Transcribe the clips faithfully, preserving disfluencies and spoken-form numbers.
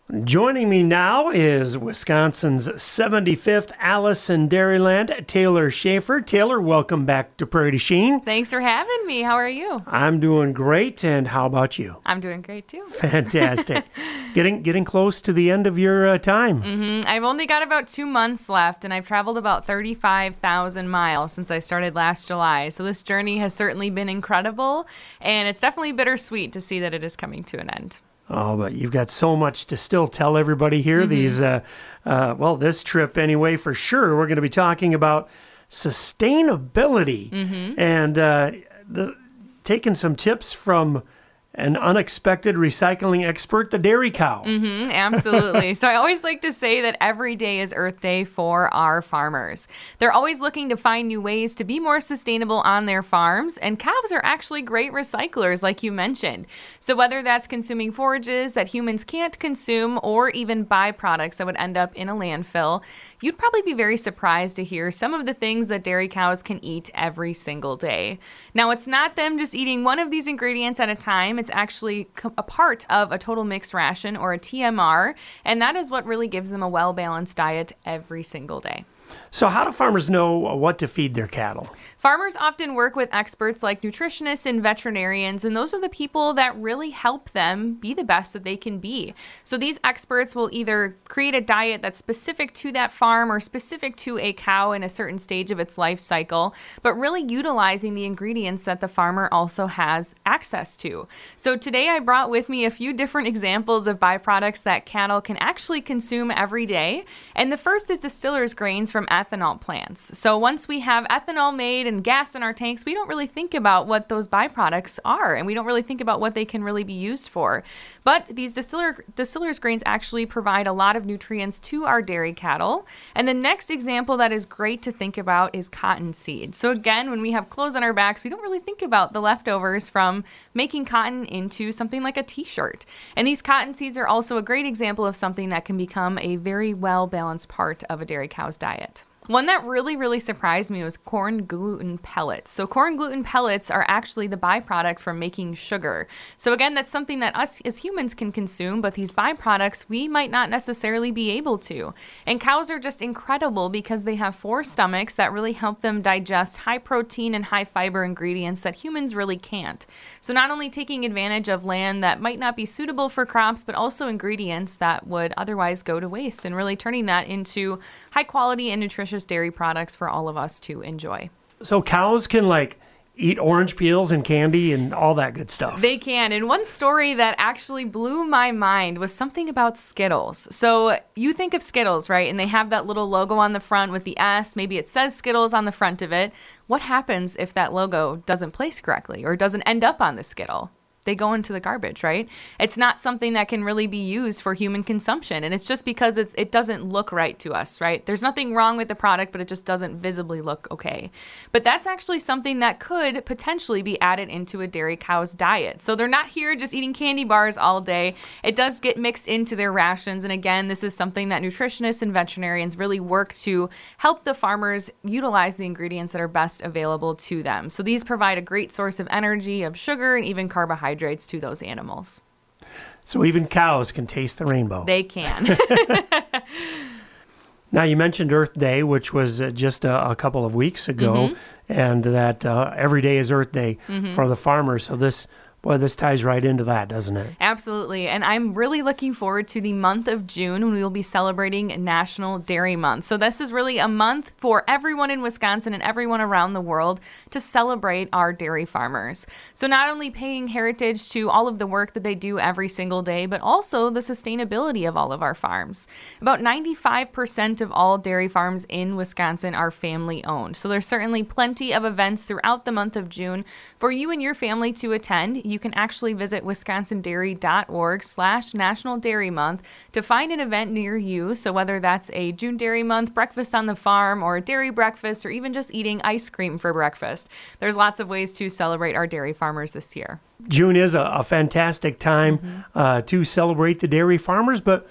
Joining me now is Wisconsin's seventy-fifth Allison Dairyland, Taylor Schaefer. Taylor, welcome back to Prairie du Chien. Thanks for having me. How are you? I'm doing great, and how about you? I'm doing great too. Fantastic. getting getting close to the end of your uh, time. Mm-hmm. I've only got about two months left, and I've traveled about thirty-five thousand miles since I started last July. So this journey has certainly been incredible, and it's definitely bittersweet to see that it is coming to an end. Oh, but you've got so much to still tell everybody here. Mm-hmm. These, uh, uh, well, this trip anyway, for sure. We're going to be talking about sustainability mm-hmm. and uh, the, taking some tips from an unexpected recycling expert, the dairy cow. Mm-hmm, absolutely. So I always like to say that every day is Earth Day for our farmers. They're always looking to find new ways to be more sustainable on their farms, and cows are actually great recyclers, like you mentioned. So whether that's consuming forages that humans can't consume or even byproducts that would end up in a landfill, you'd probably be very surprised to hear some of the things that dairy cows can eat every single day. Now, it's not them just eating one of these ingredients at a time. It's actually a part of a total mixed ration, or a T M R, and that is what really gives them a well-balanced diet every single day. So how do farmers know what to feed their cattle? Farmers often work with experts like nutritionists and veterinarians, and those are the people that really help them be the best that they can be. So these experts will either create a diet that's specific to that farm or specific to a cow in a certain stage of its life cycle, but really utilizing the ingredients that the farmer also has access to. So today I brought with me a few different examples of byproducts that cattle can actually consume every day. And the first is distillers grains from ethanol plants. So once we have ethanol made and gas in our tanks, we don't really think about what those byproducts are, and we don't really think about what they can really be used for. But these distiller, distillers grains actually provide a lot of nutrients to our dairy cattle. And the next example that is great to think about is cottonseed. So again, when we have clothes on our backs, we don't really think about the leftovers from making cotton into something like a t-shirt. And these cotton seeds are also a great example of something that can become a very well-balanced part of a dairy cow's diet. One that really, really surprised me was corn gluten pellets. So corn gluten pellets are actually the byproduct from making sugar. So again, that's something that us as humans can consume, but these byproducts we might not necessarily be able to. And cows are just incredible because they have four stomachs that really help them digest high protein and high fiber ingredients that humans really can't. So not only taking advantage of land that might not be suitable for crops, but also ingredients that would otherwise go to waste, and really turning that into high quality and nutritious dairy products for all of us to enjoy. So cows can like eat orange peels and candy and all that good stuff. They can. And one story that actually blew my mind was something about Skittles. So you think of Skittles, right? And they have that little logo on the front with the S. Maybe it says Skittles on the front of it. What happens if that logo doesn't place correctly or doesn't end up on the Skittle? They go into the garbage, right? It's not something that can really be used for human consumption. And it's just because it, it doesn't look right to us, right? There's nothing wrong with the product, but it just doesn't visibly look okay. But that's actually something that could potentially be added into a dairy cow's diet. So they're not here just eating candy bars all day. It does get mixed into their rations. And again, this is something that nutritionists and veterinarians really work to help the farmers utilize the ingredients that are best available to them. So these provide a great source of energy, of sugar, and even carbohydrates to those animals. So even cows can taste the rainbow. They can. Now, you mentioned Earth Day, which was uh, just a, a couple of weeks ago, mm-hmm. and that uh, every day is Earth Day mm-hmm. for the farmers. So this Boy, this ties right into that, doesn't it? Absolutely. And I'm really looking forward to the month of June when we will be celebrating National Dairy Month. So this is really a month for everyone in Wisconsin and everyone around the world to celebrate our dairy farmers. So not only paying heritage to all of the work that they do every single day, but also the sustainability of all of our farms. About ninety-five percent of all dairy farms in Wisconsin are family owned. So there's certainly plenty of events throughout the month of June for you and your family to attend. You can actually visit wisconsindairy.org slash National Dairy Month to find an event near you. So whether that's a June Dairy Month breakfast on the farm or a dairy breakfast or even just eating ice cream for breakfast, there's lots of ways to celebrate our dairy farmers this year. June is a, a fantastic time mm-hmm. uh, to celebrate the dairy farmers, but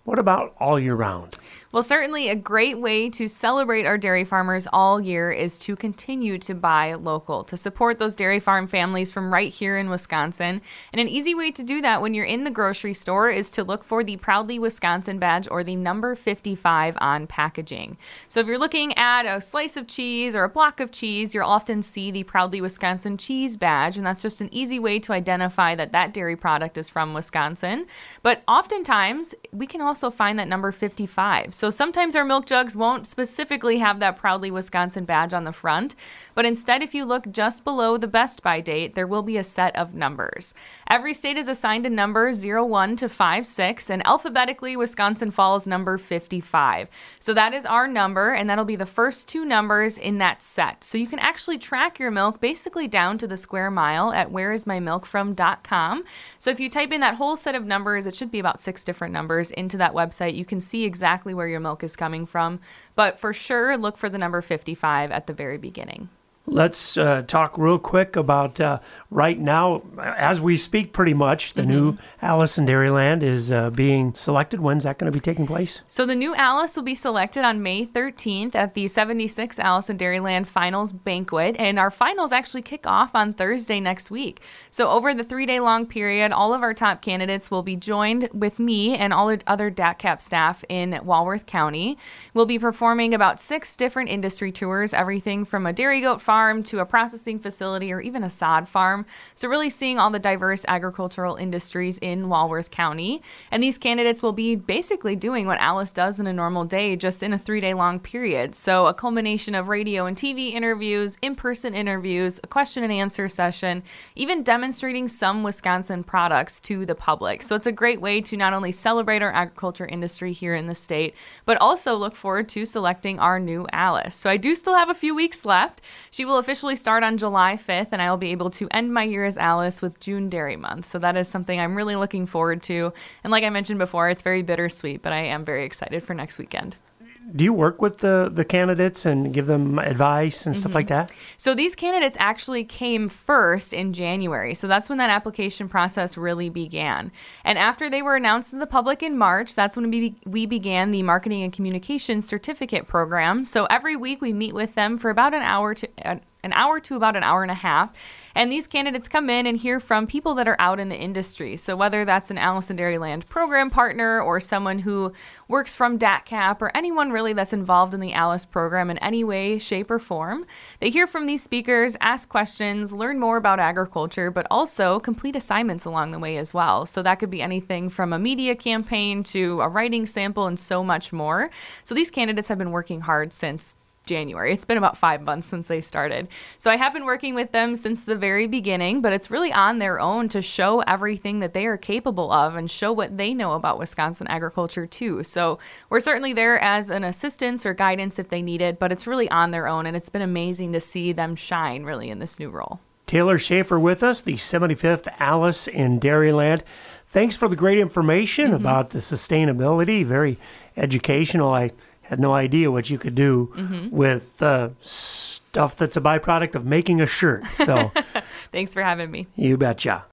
What about all year round? Well, certainly a great way to celebrate our dairy farmers all year is to continue to buy local, to support those dairy farm families from right here in Wisconsin. And an easy way to do that when you're in the grocery store is to look for the Proudly Wisconsin badge or the number fifty-five on packaging. So if you're looking at a slice of cheese or a block of cheese, you'll often see the Proudly Wisconsin cheese badge, and that's just an easy way to identify that that dairy product is from Wisconsin. But oftentimes, we can also find that number fifty-five. So sometimes our milk jugs won't specifically have that Proudly Wisconsin badge on the front, but instead, if you look just below the best by date, there will be a set of numbers. Every state is assigned a number zero one to five six, and alphabetically, Wisconsin falls number fifty-five. So that is our number, and that'll be the first two numbers in that set. So you can actually track your milk basically down to the square mile at where is my milk from dot com. So if you type in that whole set of numbers, it should be about six different numbers into that website. You can see exactly where your milk is coming from, but for sure, look for the number fifty-five at the very beginning. Let's uh, talk real quick about uh, right now, as we speak pretty much, the mm-hmm. new Alice in Dairyland is uh, being selected. When's that going to be taking place? So the new Alice will be selected on May thirteenth at the seventy-sixth Alice in Dairyland Finals Banquet, and our finals actually kick off on Thursday next week. So over the three-day long period, all of our top candidates will be joined with me and all the other D A C C A P staff in Walworth County. We'll be performing about six different industry tours, everything from a dairy goat farm to a processing facility or even a sod farm. So really seeing all the diverse agricultural industries in Walworth County. And these candidates will be basically doing what Alice does in a normal day, just in a three-day long period. So a culmination of radio and T V interviews, in-person interviews, a question and answer session, even demonstrating some Wisconsin products to the public. So it's a great way to not only celebrate our agriculture industry here in the state, but also look forward to selecting our new Alice. So I do still have a few weeks left. She will officially start on July fifth, and I will be able to end my year as Alice with June Dairy Month. So that is something I'm really looking forward to. And like I mentioned before, it's very bittersweet, but I am very excited for next weekend. Do you work with the, the candidates and give them advice and stuff mm-hmm. like that? So these candidates actually came first in January. So that's when that application process really began. And after they were announced to the public in March, that's when we, we began the Marketing and Communications Certificate Program. So every week we meet with them for about an hour to... Uh, an hour to about an hour and a half. And these candidates come in and hear from people that are out in the industry. So whether that's an Alice in Dairyland program partner or someone who works from D A C C A P or anyone really that's involved in the Alice program in any way, shape, or form, they hear from these speakers, ask questions, learn more about agriculture, but also complete assignments along the way as well. So that could be anything from a media campaign to a writing sample and so much more. So these candidates have been working hard since January. It's been about five months since they started. So I have been working with them since the very beginning, but it's really on their own to show everything that they are capable of and show what they know about Wisconsin agriculture too. So we're certainly there as an assistance or guidance if they need it, but it's really on their own, and it's been amazing to see them shine really in this new role. Taylor Schaefer with us, the seventy-fifth Alice in Dairyland. Thanks for the great information mm-hmm. about the sustainability. Very educational. I had no idea what you could do mm-hmm. with uh, stuff that's a byproduct of making a shirt. So, thanks for having me. You betcha.